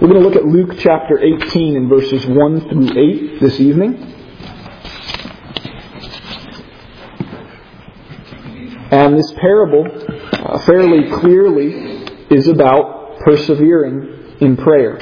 We're going to look at Luke chapter 18 and verses 1 through 8 this evening. And this parable fairly clearly is about persevering in prayer.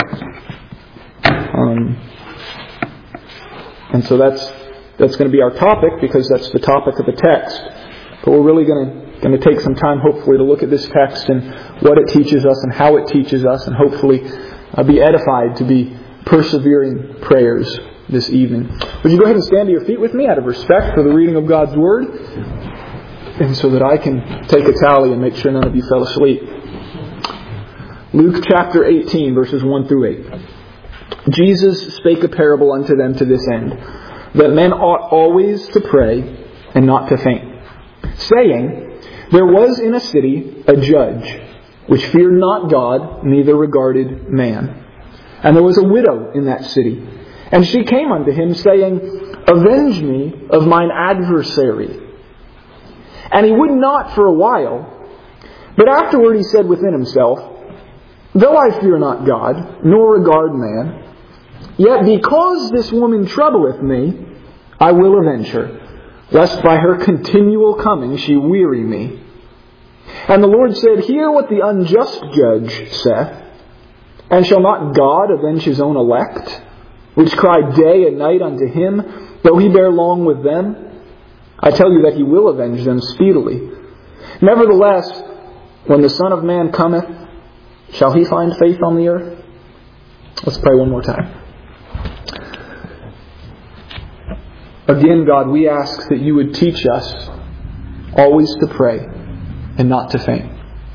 And so that's going to be our topic, because that's the topic of the text. But we're really going to take some time, hopefully, to look at this text and what it teaches us and how it teaches us, and hopefully be edified to be persevering prayers this evening. Would you go ahead and stand to your feet with me out of respect for the reading of God's Word, and so that I can take a tally and make sure none of you fell asleep. Luke chapter 18, verses 1 through 8. Jesus spake a parable unto them to this end, that men ought always to pray and not to faint, saying, There was in a city a judge, which feared not God, neither regarded man. And there was a widow in that city, and she came unto him, saying, Avenge me of mine adversary. And he would not for a while, but afterward he said within himself, Though I fear not God, nor regard man, yet because this woman troubleth me, I will avenge her, lest by her continual coming she weary me. And the Lord said, Hear what the unjust judge saith. And shall not God avenge his own elect, which cry day and night unto him, though he bear long with them? I tell you that he will avenge them speedily. Nevertheless, when the Son of Man cometh, shall he find faith on the earth? Let's pray one more time. Again, God, we ask that you would teach us always to pray and not to faint.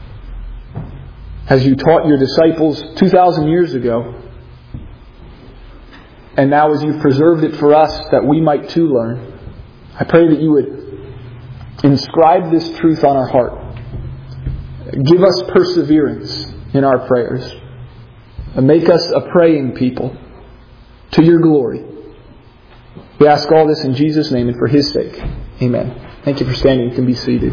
As you taught your disciples 2,000 years ago, and now as you've preserved it for us that we might too learn, I pray that you would inscribe this truth on our heart. Give us perseverance in our prayers, and make us a praying people to your glory. We ask all this in Jesus' name and for His sake. Amen. Thank you for standing. You can be seated.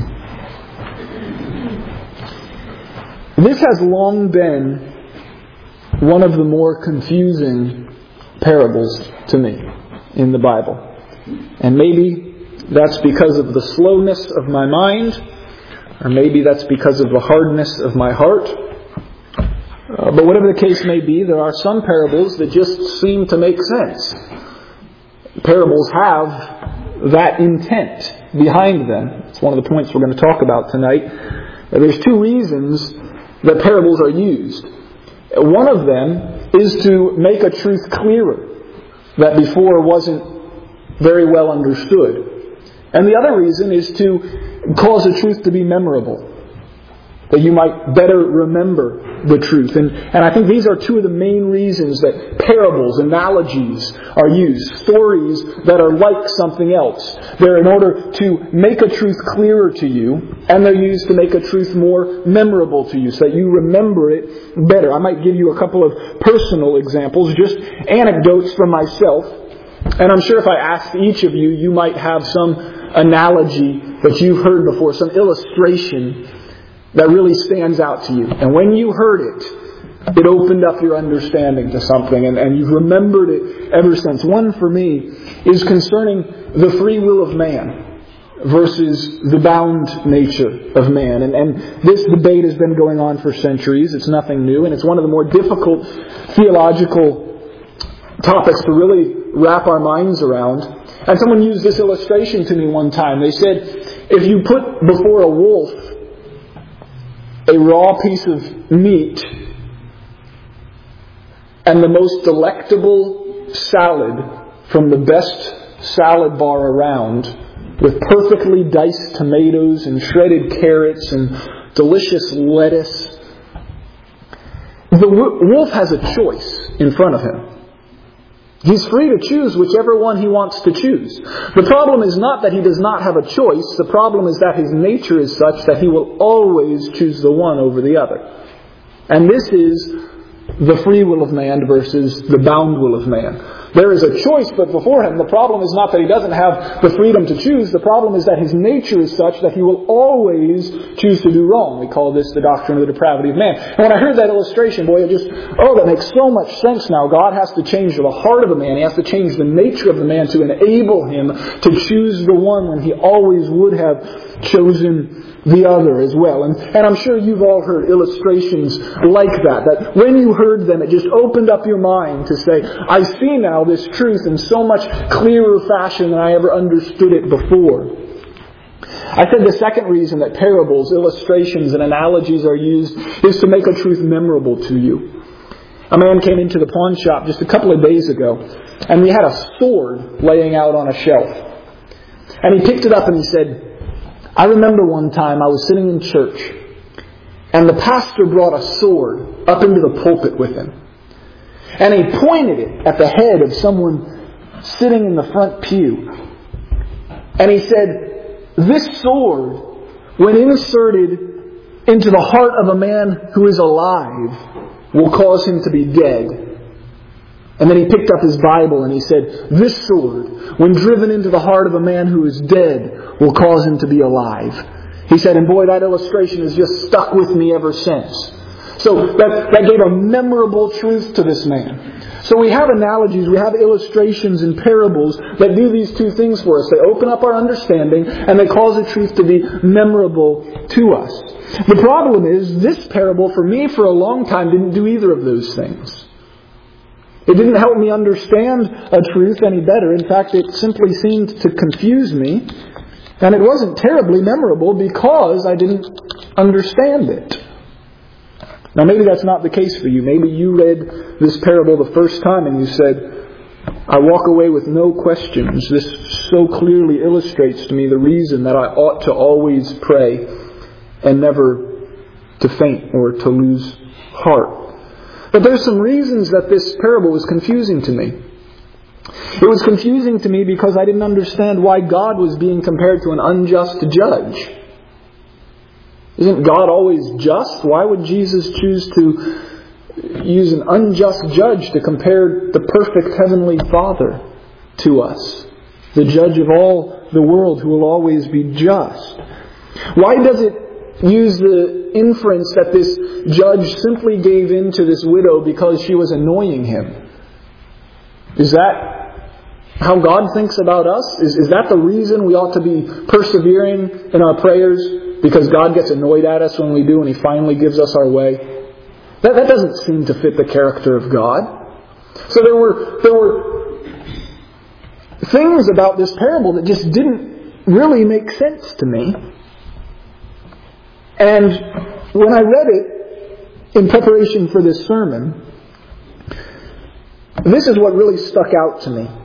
This has long been one of the more confusing parables to me in the Bible. And maybe that's because of the slowness of my mind, or maybe that's because of the hardness of my heart. But whatever the case may be, there are some parables that just seem to make sense. Parables have that intent behind them. It's one of the points we're going to talk about tonight. There's two reasons that parables are used. One of them is to make a truth clearer that before wasn't very well understood. And the other reason is to cause a truth to be memorable, that you might better remember the truth. And I think these are two of the main reasons that parables, analogies are used. Stories that are like something else. They're in order to make a truth clearer to you, and they're used to make a truth more memorable to you, so that you remember it better. I might give you a couple of personal examples, just anecdotes from myself. And I'm sure if I asked each of you, you might have some analogy that you've heard before, some illustration that really stands out to you. And when you heard it, it opened up your understanding to something, and you've remembered it ever since. One for me is concerning the free will of man versus the bound nature of man. And this debate has been going on for centuries. It's nothing new, and it's one of the more difficult theological topics to really wrap our minds around. And someone used this illustration to me one time. They said, if you put before a wolf a raw piece of meat and the most delectable salad from the best salad bar around, with perfectly diced tomatoes and shredded carrots and delicious lettuce, the wolf has a choice in front of him. He's free to choose whichever one he wants to choose. The problem is not that he does not have a choice. The problem is that his nature is such that he will always choose the one over the other. And this is the free will of man versus the bound will of man. There is a choice but before him. The problem is not that he doesn't have the freedom to choose. The problem is that his nature is such that he will always choose to do wrong. We call this the doctrine of the depravity of man. And when I heard that illustration, boy, that makes so much sense now. God has to change the heart of a man. He has to change the nature of the man to enable him to choose the one when he always would have chosen the other as well. And I'm sure you've all heard illustrations like that when you heard them, it just opened up your mind to say, I see now this truth in so much clearer fashion than I ever understood it before. I said the second reason that parables, illustrations, and analogies are used is to make a truth memorable to you. A man came into the pawn shop just a couple of days ago, and we had a sword laying out on a shelf. And he picked it up and he said, I remember one time I was sitting in church, and the pastor brought a sword up into the pulpit with him. And he pointed it at the head of someone sitting in the front pew. And he said, this sword, when inserted into the heart of a man who is alive, will cause him to be dead. And then he picked up his Bible and he said, this sword, when driven into the heart of a man who is dead, will cause him to be alive. He said, and boy, that illustration has just stuck with me ever since. So that gave a memorable truth to this man. So we have analogies, we have illustrations and parables that do these two things for us. They open up our understanding and they cause a truth to be memorable to us. The problem is, this parable for me for a long time didn't do either of those things. It didn't help me understand a truth any better. In fact, it simply seemed to confuse me. And it wasn't terribly memorable because I didn't understand it. Now maybe that's not the case for you. Maybe you read this parable the first time and you said, I walk away with no questions. This so clearly illustrates to me the reason that I ought to always pray and never to faint or to lose heart. But there's some reasons that this parable was confusing to me. It was confusing to me because I didn't understand why God was being compared to an unjust judge. Isn't God always just? Why would Jesus choose to use an unjust judge to compare the perfect Heavenly Father to us? The judge of all the world who will always be just. Why does it use the inference that this judge simply gave in to this widow because she was annoying him? Is that how God thinks about us? Is that the reason we ought to be persevering in our prayers? Because God gets annoyed at us when we do and He finally gives us our way? That doesn't seem to fit the character of God. So there were things about this parable that just didn't really make sense to me. And when I read it in preparation for this sermon, this is what really stuck out to me.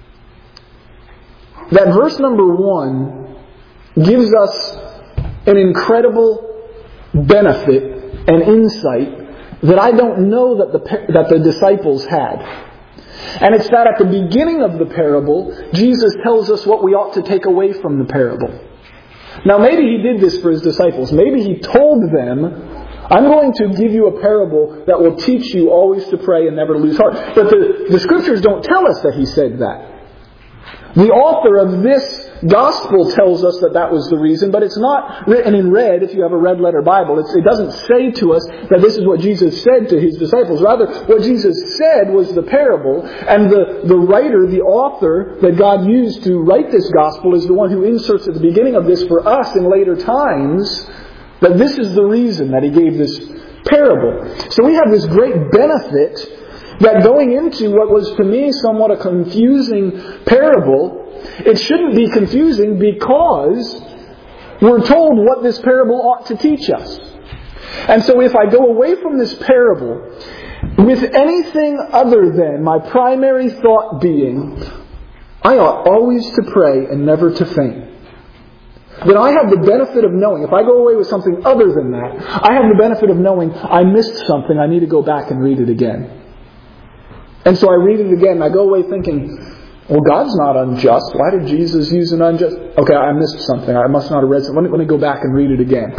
That verse number 1 gives us an incredible benefit and insight that I don't know that the disciples had. And it's that at the beginning of the parable, Jesus tells us what we ought to take away from the parable. Now maybe He did this for His disciples. Maybe He told them, I'm going to give you a parable that will teach you always to pray and never lose heart. But the Scriptures don't tell us that He said that. The author of this Gospel tells us that was the reason, but it's not written in red if you have a red letter Bible. It doesn't say to us that this is what Jesus said to His disciples. Rather, what Jesus said was the parable, and the writer, the author that God used to write this Gospel is the one who inserts at the beginning of this for us in later times that this is the reason that He gave this parable. So we have this great benefit that going into what was to me somewhat a confusing parable, it shouldn't be confusing because we're told what this parable ought to teach us. And so if I go away from this parable with anything other than my primary thought being, I ought always to pray and never to faint, then I have the benefit of knowing, if I go away with something other than that, I have the benefit of knowing I missed something, I need to go back and read it again. And so I read it again and I go away thinking, well, God's not unjust. Why did Jesus use an unjust? Okay, I missed something. I must not have read something. Let me go back and read it again.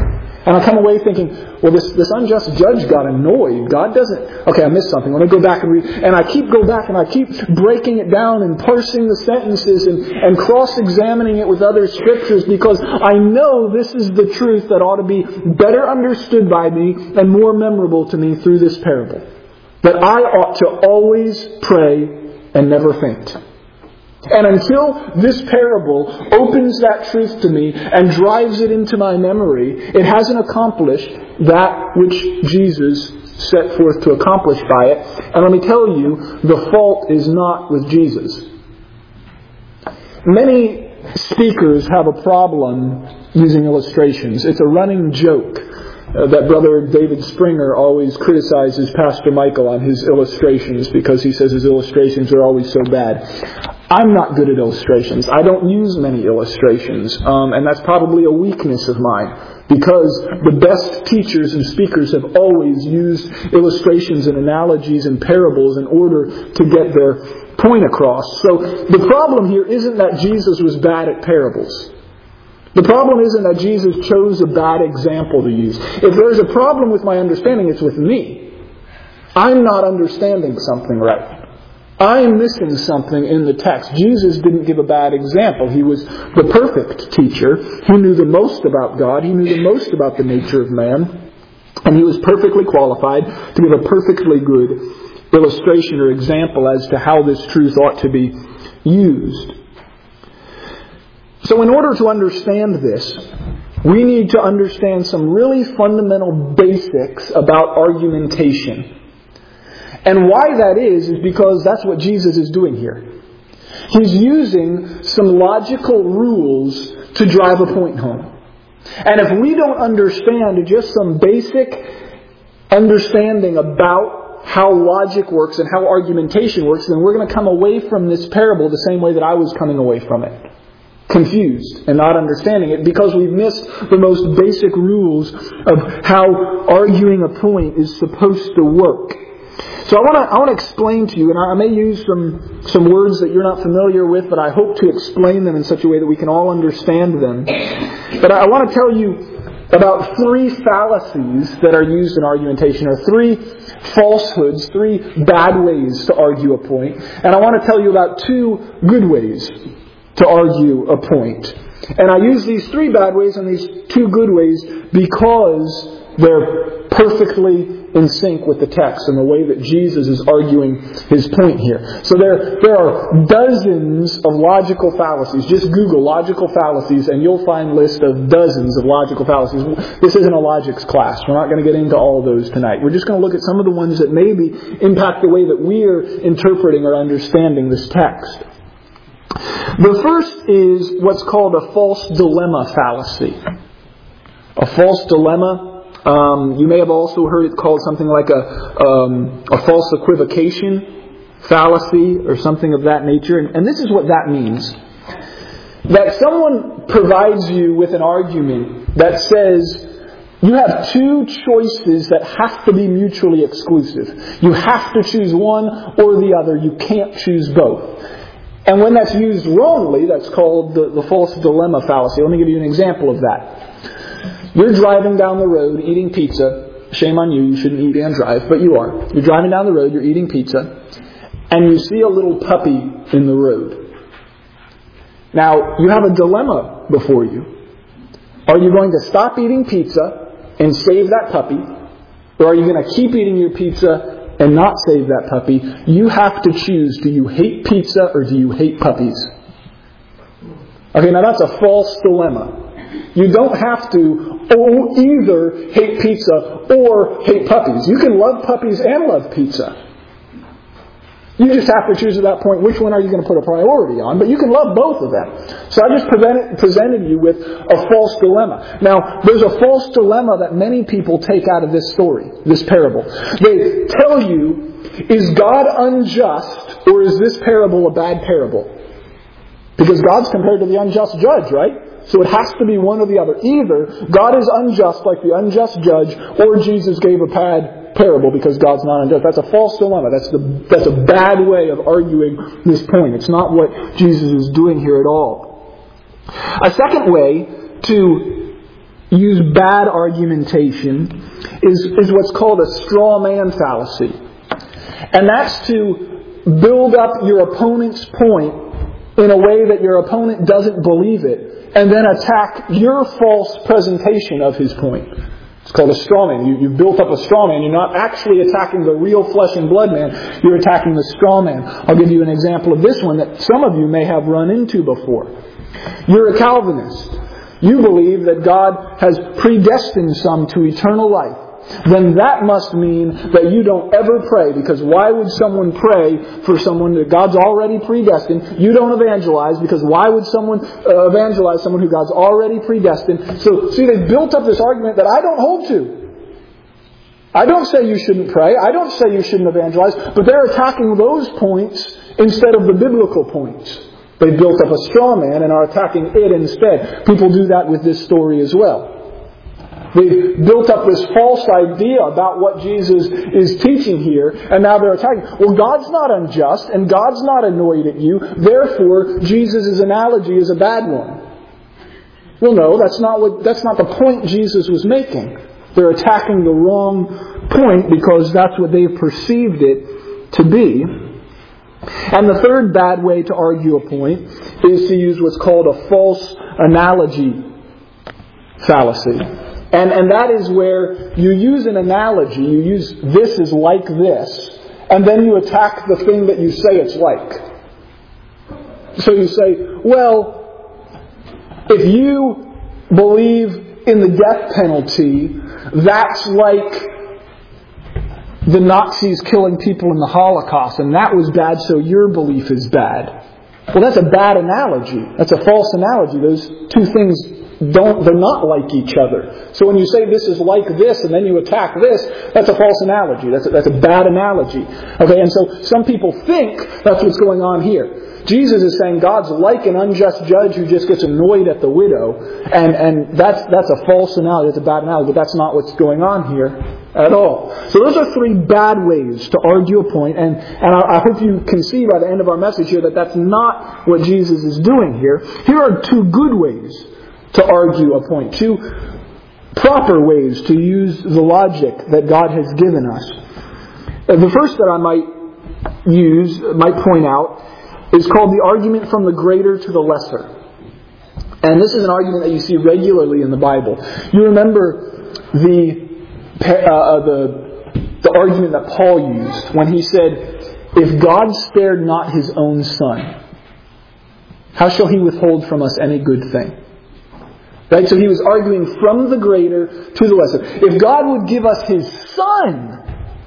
And I come away thinking, well, this unjust judge got annoyed. God doesn't... Okay, I missed something. Let me go back and read. And I keep breaking it down and parsing the sentences and cross-examining it with other scriptures, because I know this is the truth that ought to be better understood by me and more memorable to me through this parable. That I ought to always pray and never faint. And until this parable opens that truth to me and drives it into my memory, it hasn't accomplished that which Jesus set forth to accomplish by it. And let me tell you, the fault is not with Jesus. Many speakers have a problem using illustrations. It's a running joke that Brother David Springer always criticizes Pastor Michael on his illustrations because he says his illustrations are always so bad. I'm not good at illustrations. I don't use many illustrations, and that's probably a weakness of mine, because the best teachers and speakers have always used illustrations and analogies and parables in order to get their point across. So the problem here isn't that Jesus was bad at parables. The problem isn't that Jesus chose a bad example to use. If there's a problem with my understanding, it's with me. I'm not understanding something right. I'm missing something in the text. Jesus didn't give a bad example. He was the perfect teacher. He knew the most about God. He knew the most about the nature of man. And he was perfectly qualified to give a perfectly good illustration or example as to how this truth ought to be used. So in order to understand this, we need to understand some really fundamental basics about argumentation. And why that is because that's what Jesus is doing here. He's using some logical rules to drive a point home. And if we don't understand just some basic understanding about how logic works and how argumentation works, then we're going to come away from this parable the same way that I was coming away from it. Confused and not understanding it, because we've missed the most basic rules of how arguing a point is supposed to work. So I want to explain to you, and I may use some words that you're not familiar with, but I hope to explain them in such a way that we can all understand them. But I want to tell you about 3 fallacies that are used in argumentation, or 3 falsehoods, 3 bad ways to argue a point. And I want to tell you about 2 good ways to argue a point. And I use these 3 bad ways and these 2 good ways because they're perfectly in sync with the text and the way that Jesus is arguing his point here. So there are dozens of logical fallacies. Just Google logical fallacies and you'll find a list of dozens of logical fallacies. This isn't a logics class. We're not going to get into all of those tonight. We're just going to look at some of the ones that maybe impact the way that we are interpreting or understanding this text. The first is what's called a false dilemma fallacy. A false dilemma. You may have also heard it called something like a false equivocation fallacy or something of that nature. And this is what that means. That someone provides you with an argument that says you have 2 choices that have to be mutually exclusive. You have to choose one or the other. You can't choose both. And when that's used wrongly, that's called the false dilemma fallacy. Let me give you an example of that. You're driving down the road eating pizza. Shame on you, you shouldn't eat and drive, but you are. You're driving down the road, you're eating pizza, and you see a little puppy in the road. Now, you have a dilemma before you. Are you going to stop eating pizza and save that puppy? Or are you going to keep eating your pizza and not save that puppy? You have to choose, do you hate pizza or do you hate puppies? Okay, now that's a false dilemma. You don't have to either hate pizza or hate puppies. You can love puppies and love pizza. You just have to choose at that point which one are you going to put a priority on, but you can love both of them. So I just presented you with a false dilemma. Now, there's a false dilemma that many people take out of this story, this parable. They tell you, is God unjust or is this parable a bad parable? Because God's compared to the unjust judge, right? So it has to be one or the other. Either God is unjust like the unjust judge, or Jesus gave a bad parable because God's not unjust. That's a false dilemma. That's a bad way of arguing this point. It's not what Jesus is doing here at all. A second way to use bad argumentation is what's called a straw man fallacy. And that's to build up your opponent's point in a way that your opponent doesn't believe it, and then attack your false presentation of his point. It's called a straw man. You've built up a straw man. You're not actually attacking the real flesh and blood man. You're attacking the straw man. I'll give you an example of this one that some of you may have run into before. You're a Calvinist. You believe that God has predestined some to eternal life. Then that must mean that you don't ever pray, because why would someone pray for someone that God's already predestined? You don't evangelize, because why would someone evangelize someone who God's already predestined? So, see, they've built up this argument that I don't hold to. I don't say you shouldn't pray. I don't say you shouldn't evangelize. But they're attacking those points instead of the biblical points. They built up a straw man and are attacking it instead. People do that with this story as well. They've built up this false idea about what Jesus is teaching here, and now they're attacking. Well, God's not unjust, and God's not annoyed at you, therefore Jesus' analogy is a bad one. Well, no, that's not the point Jesus was making. They're attacking the wrong point because that's what they've perceived it to be. And the third bad way to argue a point is to use what's called a false analogy fallacy. And that is where you use an analogy, you use this is like this, and then you attack the thing that you say it's like. So you say, well, if you believe in the death penalty, that's like the Nazis killing people in the Holocaust, and that was bad, so your belief is bad. Well, that's a bad analogy. That's a false analogy. Those two things they're not like each other. So when you say this is like this and then you attack this, that's a false analogy. That's a bad analogy. Okay, and so some people think that's what's going on here. Jesus is saying God's like an unjust judge who just gets annoyed at the widow, and that's a false analogy, that's a bad analogy, but that's not what's going on here at all. So those are three bad ways to argue a point, and I hope you can see by the end of our message here that that's not what Jesus is doing here. Here are two good ways to argue a point, two proper ways to use the logic that God has given us. The first that I might point out, is called the argument from the greater to the lesser. And this is an argument that you see regularly in the Bible. You remember the argument that Paul used when he said, if God spared not His own Son, how shall He withhold from us any good thing? Right? So he was arguing from the greater to the lesser. If God would give us His Son,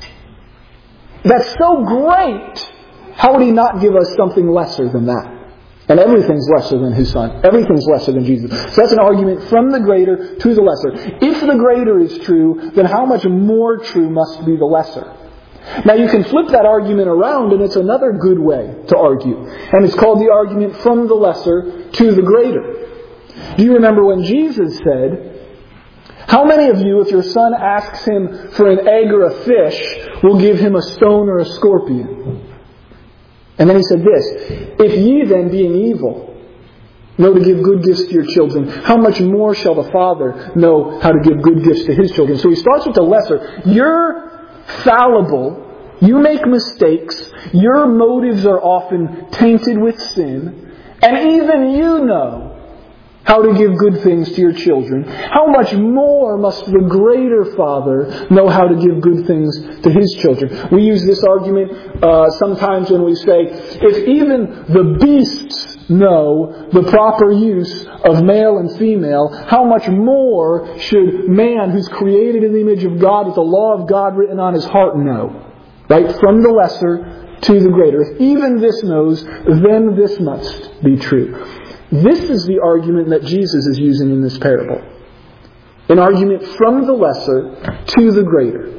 that's so great, how would He not give us something lesser than that? And everything's lesser than His Son. Everything's lesser than Jesus. So that's an argument from the greater to the lesser. If the greater is true, then how much more true must be the lesser? Now you can flip that argument around, and it's another good way to argue. And it's called the argument from the lesser to the greater. Do you remember when Jesus said, how many of you, if your son asks him for an egg or a fish, will give him a stone or a scorpion? And then He said this, if ye then, being evil, know to give good gifts to your children, how much more shall the Father know how to give good gifts to His children? So He starts with the lesser. You're fallible. You make mistakes. Your motives are often tainted with sin. And even you know how to give good things to your children. How much more must the greater Father know how to give good things to His children? We use this argument sometimes when we say, if even the beasts know the proper use of male and female, how much more should man, who's created in the image of God with the law of God written on his heart, know? Right? From the lesser to the greater. If even this knows, then this must be true. This is the argument that Jesus is using in this parable. An argument from the lesser to the greater.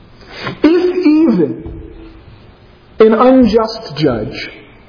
If even an unjust judge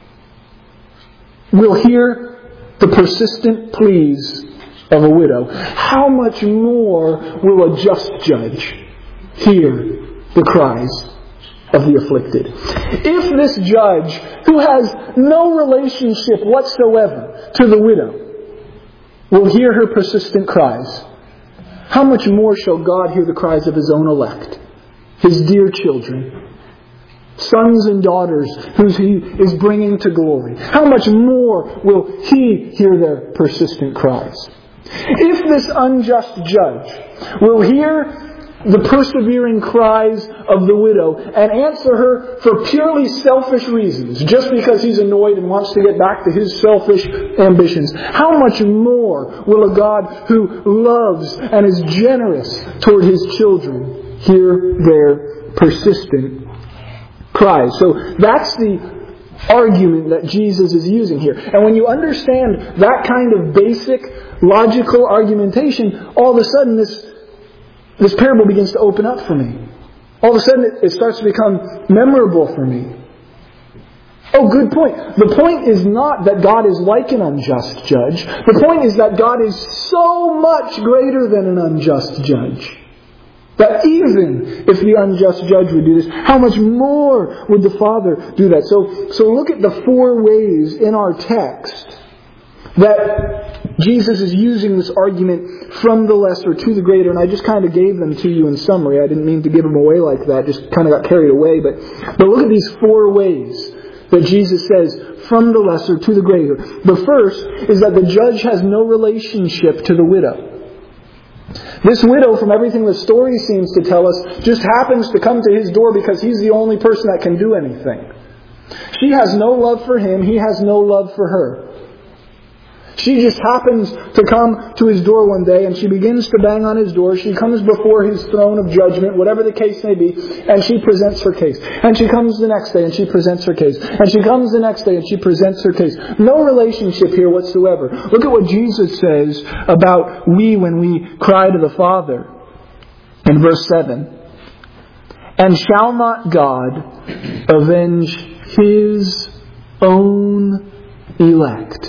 will hear the persistent pleas of a widow, how much more will a just judge hear the cries of the afflicted? If this judge, who has no relationship whatsoever to the widow, will hear her persistent cries, how much more shall God hear the cries of His own elect, His dear children, sons and daughters whom He is bringing to glory? How much more will He hear their persistent cries? If this unjust judge will hear the persevering cries of the widow and answer her for purely selfish reasons, just because he's annoyed and wants to get back to his selfish ambitions, how much more will a God who loves and is generous toward His children hear their persistent cries? So that's the argument that Jesus is using here. And when you understand that kind of basic logical argumentation, all of a sudden this parable begins to open up for me. All of a sudden it starts to become memorable for me. Oh, good point. The point is not that God is like an unjust judge. The point is that God is so much greater than an unjust judge, that even if the unjust judge would do this, how much more would the Father do that? So look at the 4 ways in our text that Jesus is using this argument from the lesser to the greater, and I just kind of gave them to you in summary. I didn't mean to give them away like that, just kind of got carried away. But look at these 4 ways that Jesus says from the lesser to the greater. The first is that the judge has no relationship to the widow. This widow, from everything the story seems to tell us, just happens to come to his door because he's the only person that can do anything. She has no love for him. He has no love for her. She just happens to come to his door one day and she begins to bang on his door. She comes before his throne of judgment, whatever the case may be, and she presents her case. And she comes the next day and she presents her case. And she comes the next day and she presents her case. No relationship here whatsoever. Look at what Jesus says about we when we cry to the Father. In verse 7. And shall not God avenge His own elect?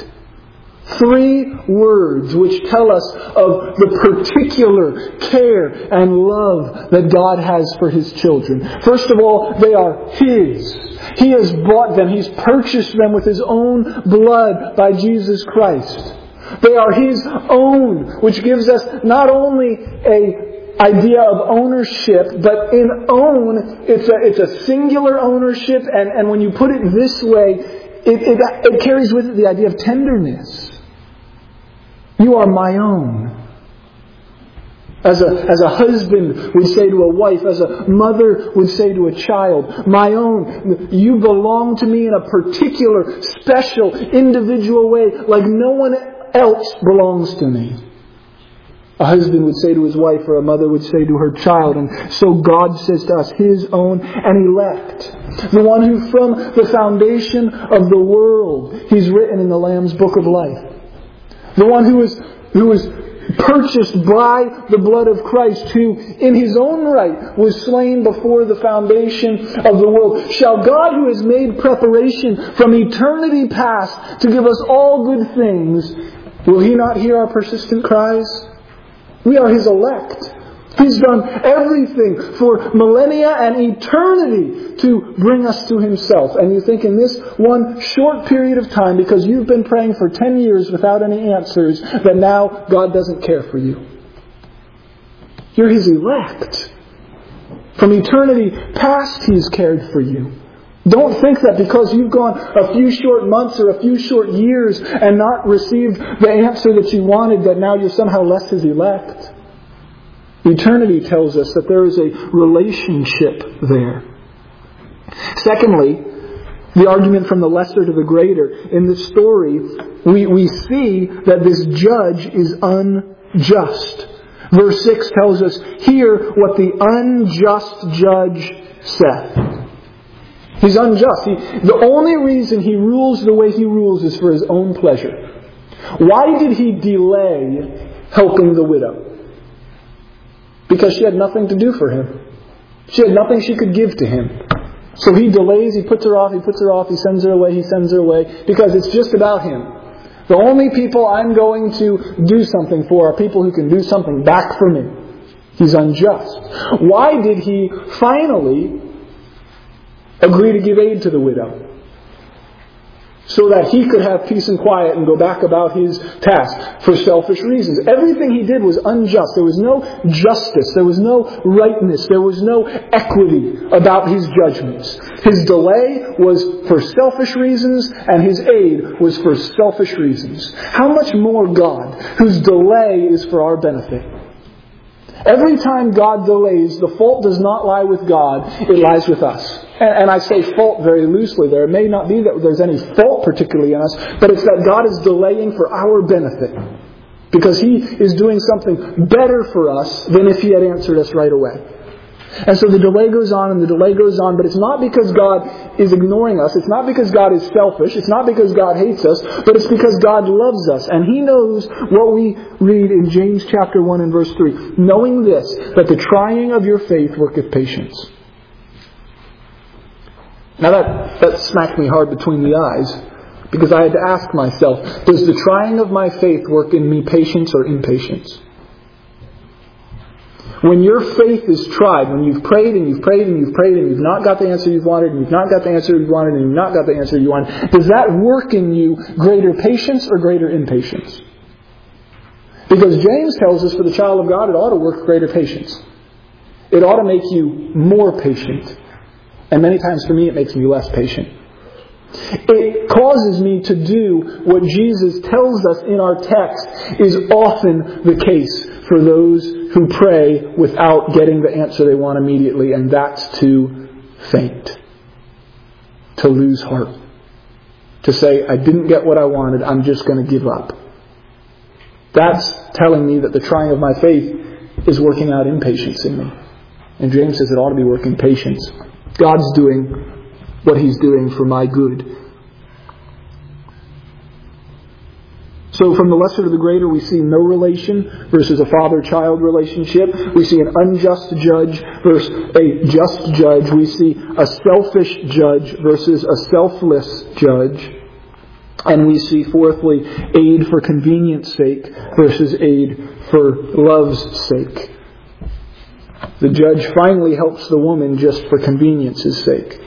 3 words which tell us of the particular care and love that God has for His children. First of all, they are His. He has bought them. He's purchased them with His own blood by Jesus Christ. They are His own, which gives us not only an idea of ownership, but in own, it's a singular ownership, and when you put it this way, it carries with it the idea of tenderness. You are my own. As a husband would say to a wife, as a mother would say to a child, my own. You belong to me in a particular, special, individual way, like no one else belongs to me. A husband would say to his wife, or a mother would say to her child. And so God says to us, His own and elect. The one who from the foundation of the world He's written in the Lamb's Book of Life. The one who was purchased by the blood of Christ, who in His own right was slain before the foundation of the world. Shall God, who has made preparation from eternity past to give us all good things, will He not hear our persistent cries? We are His elect. He's done everything for millennia and eternity to bring us to Himself. And you think in this one short period of time, because you've been praying for 10 years without any answers, that now God doesn't care for you. You're His elect. From eternity past He's cared for you. Don't think that because you've gone a few short months or a few short years and not received the answer that you wanted, that now you're somehow less His elect. Eternity tells us that there is a relationship there. Secondly, the argument from the lesser to the greater. In the story, we see that this judge is unjust. Verse 6 tells us, hear what the unjust judge saith. He's unjust. The only reason he rules the way he rules is for his own pleasure. Why did he delay helping the widow? Because she had nothing to do for him. She had nothing she could give to him. So he delays, he puts her off, he sends her away, because it's just about him. The only people I'm going to do something for are people who can do something back for me. He's unjust. Why did he finally agree to give aid to the widow? so that he could have peace and quiet and go back about his task for selfish reasons. Everything he did was unjust. There was no justice. There was no rightness. There was no equity about his judgments. His delay was for selfish reasons, and his aid was for selfish reasons. How much more God, whose delay is for our benefit? Every time God delays, the fault does not lie with God, it lies with us. And I say fault very loosely there. It may not be that there's any fault particularly in us, but it's that God is delaying for our benefit. Because He is doing something better for us than if He had answered us right away. And so the delay goes on and the delay goes on, but it's not because God is ignoring us. It's not because God is selfish. It's not because God hates us, but it's because God loves us. And He knows what we read in James chapter 1 and verse 3. Knowing this, that the trying of your faith worketh patience. Now that smacked me hard between the eyes, because I had to ask myself, does the trying of my faith work in me patience or impatience? When your faith is tried, when you've prayed and you've prayed and you've prayed and you've not got the answer you've wanted and you've not got the answer you wanted and you've not got the answer you wanted, does that work in you greater patience or greater impatience? Because James tells us for the child of God, it ought to work greater patience. It ought to make you more patient. And many times for me it makes me less patient. It causes me to do what Jesus tells us in our text is often the case for those who pray without getting the answer they want immediately, and that's to faint. To lose heart. To say, I didn't get what I wanted, I'm just going to give up. That's telling me that the trying of my faith is working out impatience in me. And James says it ought to be working patience. God's doing what He's doing for my good. So from the lesser to the greater, we see no relation versus a father-child relationship. We see an unjust judge versus a just judge. We see a selfish judge versus a selfless judge. And we see, fourthly, aid for convenience sake versus aid for love's sake. The judge finally helps the woman just for convenience's sake.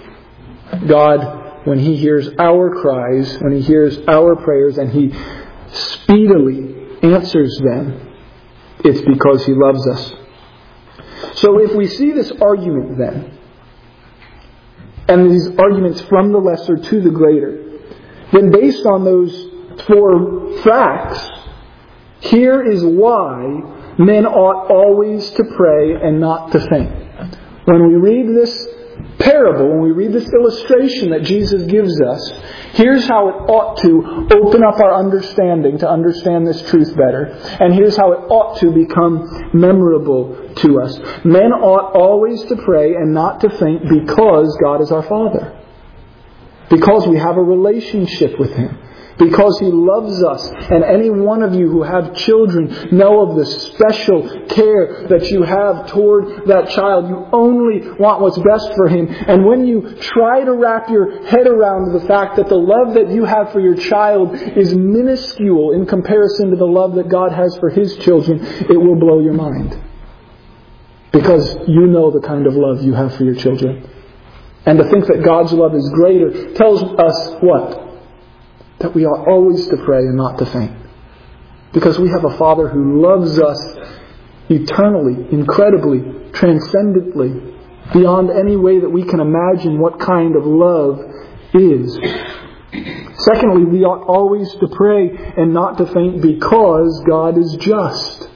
God, when He hears our cries, when He hears our prayers, and He speedily answers them, it's because He loves us. So if we see this argument then, and these arguments from the lesser to the greater, then based on those four facts, here is why men ought always to pray and not to faint. When we read this parable, when we read this illustration that Jesus gives us, here's how it ought to open up our understanding to understand this truth better. And here's how it ought to become memorable to us. Men ought always to pray and not to faint because God is our Father. Because we have a relationship with Him. Because He loves us. And any one of you who have children know of the special care that you have toward that child. You only want what's best for him. And when you try to wrap your head around the fact that the love that you have for your child is minuscule in comparison to the love that God has for His children, it will blow your mind. Because you know the kind of love you have for your children. And to think that God's love is greater tells us what? That we ought always to pray and not to faint. Because we have a Father who loves us eternally, incredibly, transcendently, beyond any way that we can imagine what kind of love is. Secondly, we ought always to pray and not to faint because God is just.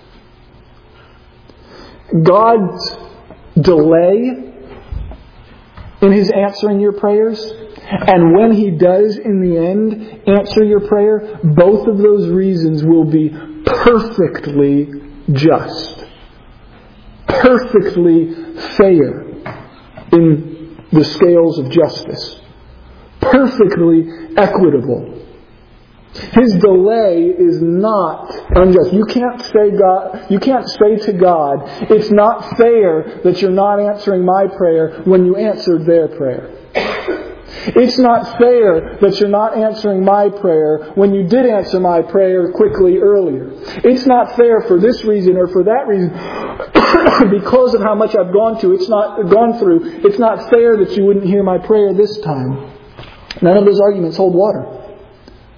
God's delay in His answering your prayers, and when He does in the end answer your prayer, both of those reasons will be perfectly just. Perfectly fair in the scales of justice. Perfectly equitable. His delay is not unjust. You can't say to God, it's not fair that you're not answering my prayer when you answered their prayer. It's not fair that you're not answering my prayer when you did answer my prayer quickly earlier. It's not fair for this reason or for that reason. Because of how much I've gone through, it's not fair that you wouldn't hear my prayer this time. None of those arguments hold water.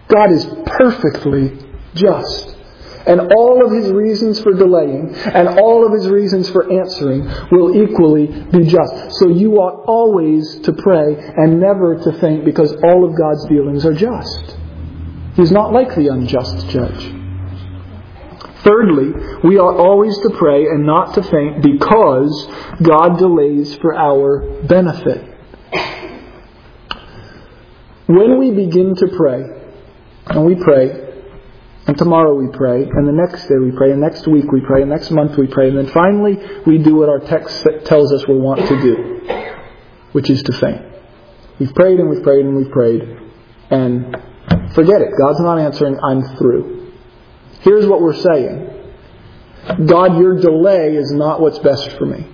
God is perfectly just. And all of His reasons for delaying and all of His reasons for answering will equally be just. So you ought always to pray and never to faint, because all of God's dealings are just. He's not like the unjust judge. Thirdly, we ought always to pray and not to faint, because God delays for our benefit. When we begin to pray, and we pray, and tomorrow we pray, and the next day we pray, and next week we pray, and next month we pray, and then finally we do what our text tells us we want to do, which is to faint. We've prayed and we've prayed and we've prayed, and forget it. God's not answering. I'm through. Here's what we're saying. God, your delay is not what's best for me.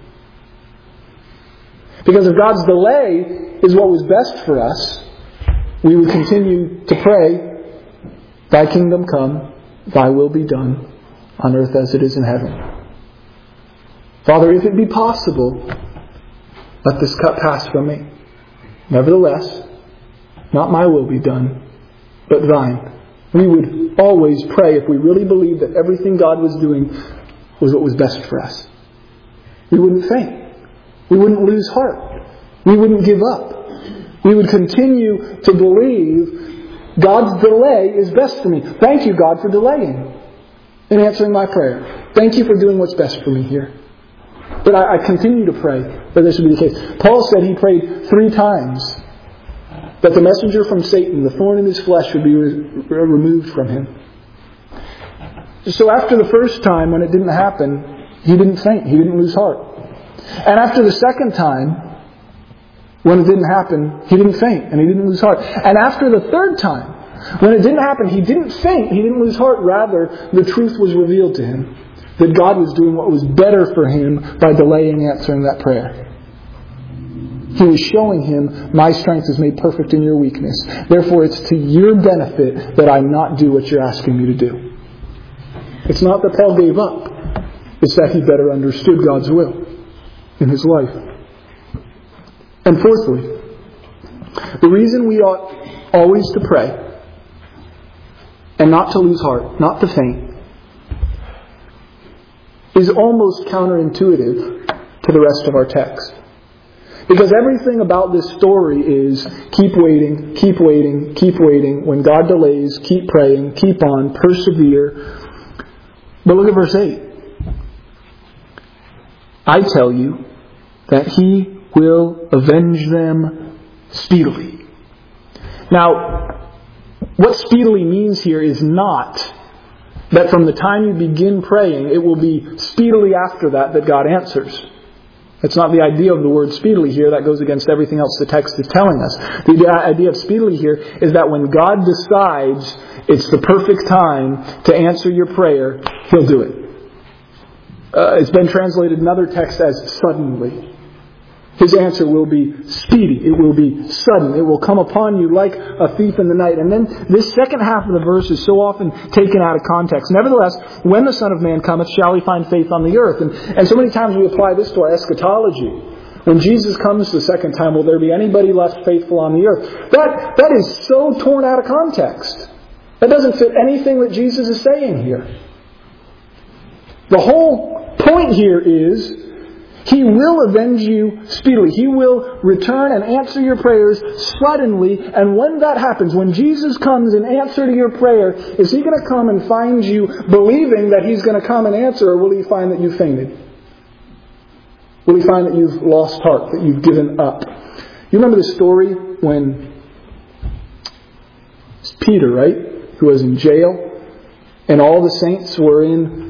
Because if God's delay is what was best for us, we would continue to pray, Thy kingdom come, Thy will be done, on earth as it is in heaven. Father, if it be possible, let this cup pass from me. Nevertheless, not my will be done, but Thine. We would always pray if we really believed that everything God was doing was what was best for us. We wouldn't faint. We wouldn't lose heart. We wouldn't give up. We would continue to believe God's delay is best for me. Thank you, God, for delaying in answering my prayer. Thank you for doing what's best for me here. But I continue to pray that this would be the case. Paul said he prayed 3 times that the messenger from Satan, the thorn in his flesh, would be removed from him. So after the first time, when it didn't happen, he didn't faint. He didn't lose heart. And after the second time, when it didn't happen, he didn't faint and he didn't lose heart. And after the third time, when it didn't happen, he didn't faint, he didn't lose heart. Rather, the truth was revealed to him that God was doing what was better for him by delaying answering that prayer. He was showing him, my strength is made perfect in your weakness. Therefore, it's to your benefit that I not do what you're asking me to do. It's not that Paul gave up. It's that he better understood God's will in his life. And fourthly, the reason we ought always to pray and not to lose heart, not to faint, is almost counterintuitive to the rest of our text. Because everything about this story is keep waiting, keep waiting, keep waiting. When God delays, keep praying, keep on, persevere. But look at verse 8. I tell you that He will avenge them speedily. Now, what speedily means here is not that from the time you begin praying, it will be speedily after that God answers. That's not the idea of the word speedily here. That goes against everything else the text is telling us. The idea of speedily here is that when God decides it's the perfect time to answer your prayer, He'll do it. It's been translated in other texts as suddenly. His answer will be speedy. It will be sudden. It will come upon you like a thief in the night. And then this second half of the verse is so often taken out of context. Nevertheless, when the Son of Man cometh, shall He find faith on the earth? And so many times we apply this to our eschatology. When Jesus comes the second time, will there be anybody left faithful on the earth? That is so torn out of context. That doesn't fit anything that Jesus is saying here. The whole point here is He will avenge you speedily. He will return and answer your prayers suddenly. And when that happens, when Jesus comes in answer to your prayer, is He going to come and find you believing that He's going to come and answer, or will He find that you fainted? Will He find that you've lost heart, that you've given up? You remember the story when it's Peter, right? Who was in jail, and all the saints were in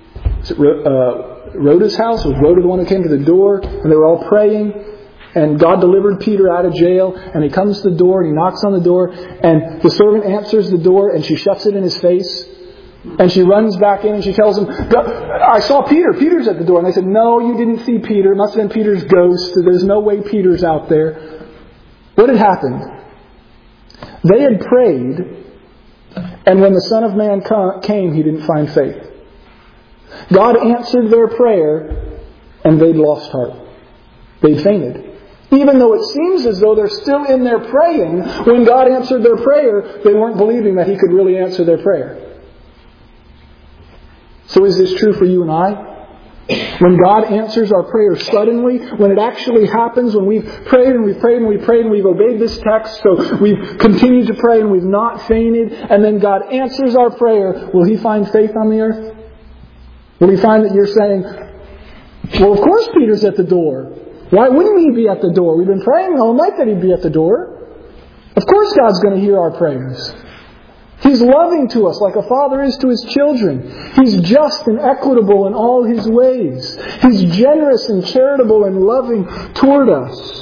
Rhoda's house. It was Rhoda the one who came to the door, and they were all praying, and God delivered Peter out of jail, and he comes to the door and he knocks on the door, and the servant answers the door and she shuts it in his face, and she runs back in and she tells him, I saw Peter. Peter's at the door. And they said, no, you didn't see Peter. It must have been Peter's ghost. There's no way Peter's out there. What had happened? They had prayed, and when the Son of Man came, He didn't find faith. God answered their prayer, and they'd lost heart. They'd fainted. Even though it seems as though they're still in there praying, when God answered their prayer, they weren't believing that He could really answer their prayer. So is this true for you and I? When God answers our prayer suddenly, when it actually happens, when we've prayed and we've prayed and we've prayed and we've obeyed this text, so we've continued to pray and we've not fainted, and then God answers our prayer, will He find faith on the earth? Will He find that you're saying, well, of course Peter's at the door. Why wouldn't He be at the door? We've been praying all night that He'd be at the door. Of course God's going to hear our prayers. He's loving to us like a father is to his children. He's just and equitable in all His ways. He's generous and charitable and loving toward us.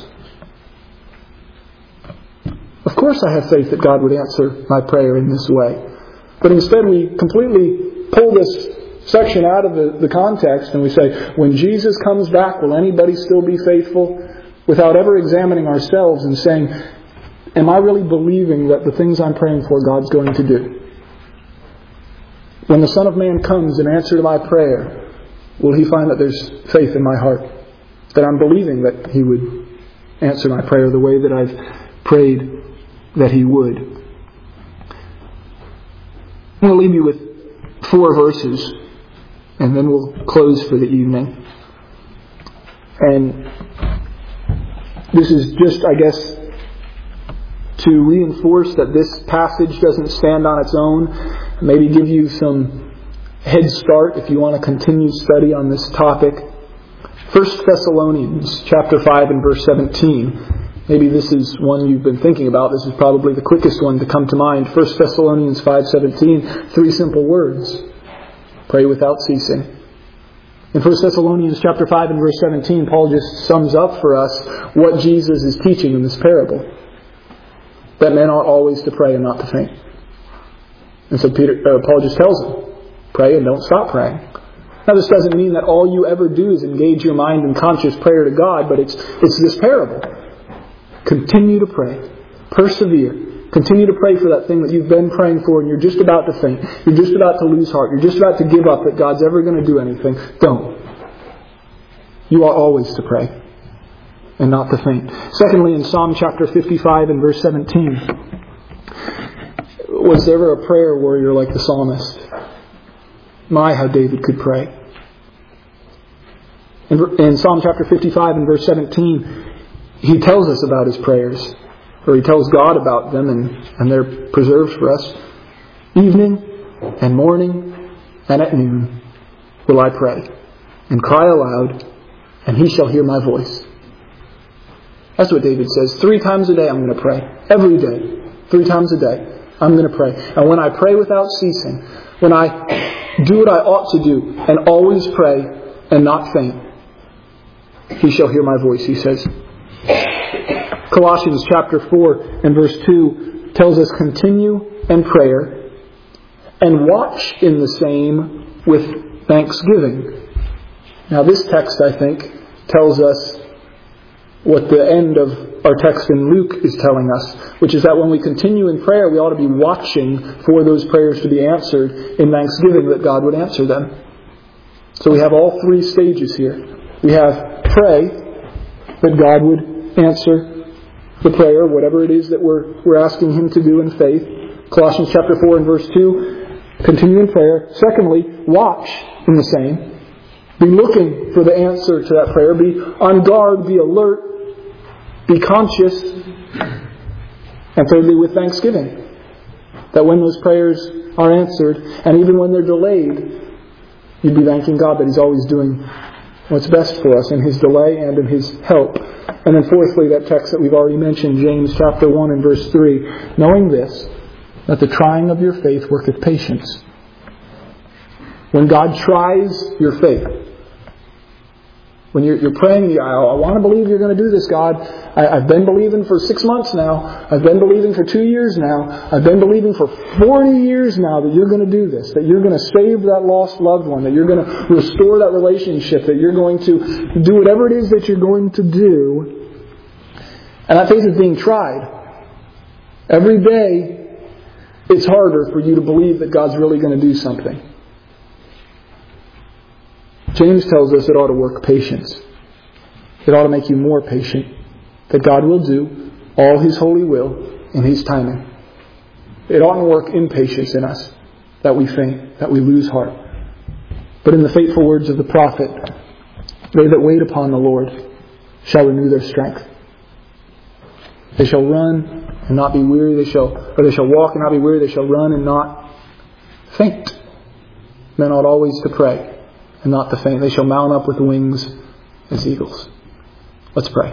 Of course I have faith that God would answer my prayer in this way. But instead we completely pull this section out of the context and we say, when Jesus comes back, will anybody still be faithful? Without ever examining ourselves and saying, am I really believing that the things I'm praying for God's going to do? When the Son of Man comes in answer to my prayer, will He find that there's faith in my heart? That I'm believing that He would answer my prayer the way that I've prayed that He would. I'm going to leave you with 4 verses, and then we'll close for the evening. And this is just, I guess, to reinforce that this passage doesn't stand on its own. Maybe give you some head start if you want to continue study on this topic. 1 Thessalonians chapter 5 and verse 17. Maybe this is one you've been thinking about. This is probably the quickest one to come to mind. 1 Thessalonians 5:17. 3 simple words. Pray without ceasing. In 1 Thessalonians chapter 5 and verse 17, Paul just sums up for us what Jesus is teaching in this parable. That men ought always to pray and not to faint. And so Paul just tells them, pray and don't stop praying. Now this doesn't mean that all you ever do is engage your mind in conscious prayer to God, but it's this parable. Continue to pray. Persevere. Continue to pray for that thing that you've been praying for and you're just about to faint. You're just about to lose heart. You're just about to give up that God's ever going to do anything. Don't. You ought always to pray and not to faint. Secondly, in Psalm chapter 55 and verse 17, was there ever a prayer warrior like the psalmist? My, how David could pray. In Psalm chapter 55 and verse 17, he tells us about his prayers, or he tells God about them, and they're preserved for us. Evening and morning and at noon will I pray, and cry aloud, and He shall hear my voice. That's what David says. 3 times a day I'm going to pray. Every day. 3 times a day I'm going to pray. And when I pray without ceasing, when I do what I ought to do, and always pray and not faint, He shall hear my voice, he says. Colossians chapter 4 and verse 2 tells us, continue in prayer and watch in the same with thanksgiving. Now this text, I think, tells us what the end of our text in Luke is telling us, which is that when we continue in prayer, we ought to be watching for those prayers to be answered in thanksgiving that God would answer them. So we have all 3 stages here. We have pray that God would answer the prayer, whatever it is that we're asking Him to do in faith. Colossians chapter 4 and verse 2, continue in prayer. Secondly, watch in the same. Be looking for the answer to that prayer. Be on guard, be alert, be conscious. And thirdly, with thanksgiving. That when those prayers are answered, and even when they're delayed, you'd be thanking God that He's always doing what's best for us in His delay and in His help. And then fourthly, that text that we've already mentioned, James chapter 1 and verse 3, knowing this, that the trying of your faith worketh patience. When God tries your faith, when you're praying, I want to believe you're going to do this, God. I've been believing for 6 months now. I've been believing for 2 years now. I've been believing for 40 years now that you're going to do this, that you're going to save that lost loved one, that you're going to restore that relationship, that you're going to do whatever it is that you're going to do. And that faith is being tried. Every day, it's harder for you to believe that God's really going to do something. James tells us it ought to work patience. It ought to make you more patient. that God will do all His holy will in His timing. It oughtn't work impatience in us, that we faint, that we lose heart. But in the faithful words of the prophet, they that wait upon the Lord shall renew their strength. They shall run and not be weary. They shall walk and not be weary. They shall run and not faint. Men ought always to pray and not to faint. They shall mount up with wings as eagles. Let's pray.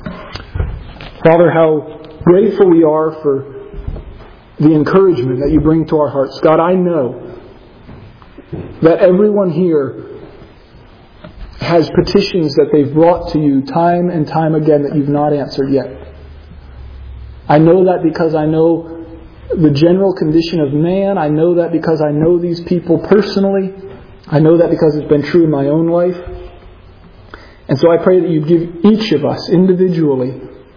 Father, how grateful we are for the encouragement that you bring to our hearts. God, I know that everyone here has petitions that they've brought to you time and time again that you've not answered yet. I know that because I know the general condition of man. I know that because I know these people personally. I know that because it's been true in my own life. And so I pray that you give each of us individually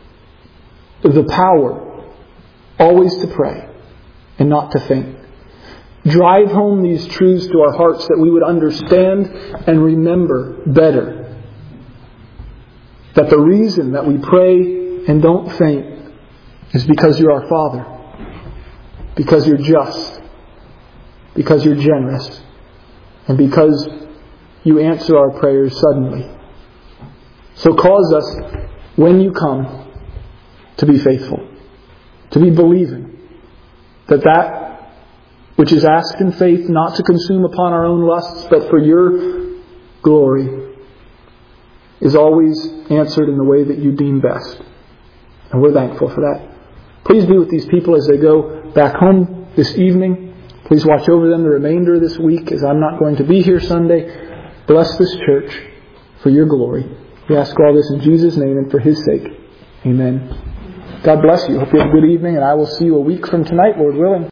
the power always to pray and not to faint. Drive home these truths to our hearts that we would understand and remember better. That the reason that we pray and don't faint is because you're our Father. Because you're just. Because you're generous. And because you answer our prayers suddenly. So cause us, when you come, to be faithful. To be believing. That which is asked in faith, not to consume upon our own lusts, but for your glory, is always answered in the way that you deem best. And we're thankful for that. Please be with these people as they go back home this evening. Please watch over them the remainder of this week, as I'm not going to be here Sunday. Bless this church for your glory. We ask all this in Jesus' name and for His sake. Amen. God bless you. Hope you have a good evening, and I will see you a week from tonight, Lord willing.